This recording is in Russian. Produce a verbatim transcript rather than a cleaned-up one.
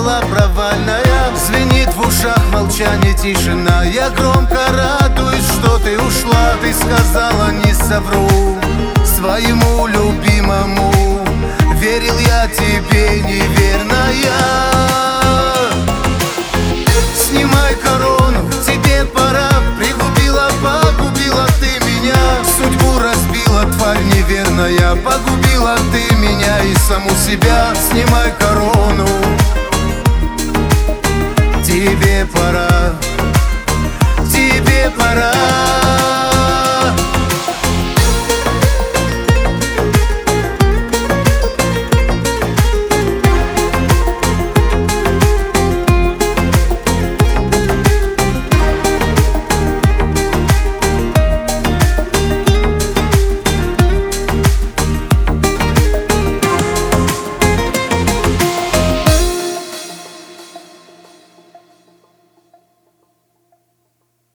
была провальная. Звенит в ушах молчание, тишина. Я громко радуюсь, что ты ушла. Ты сказала, не совру своему любимому. Верил я тебе, неверная. Снимай корону, тебе пора. Пригубила, погубила ты меня. Судьбу разбила, тварь неверная. Погубила ты меня и саму себя. Снимай корону, тебе пора.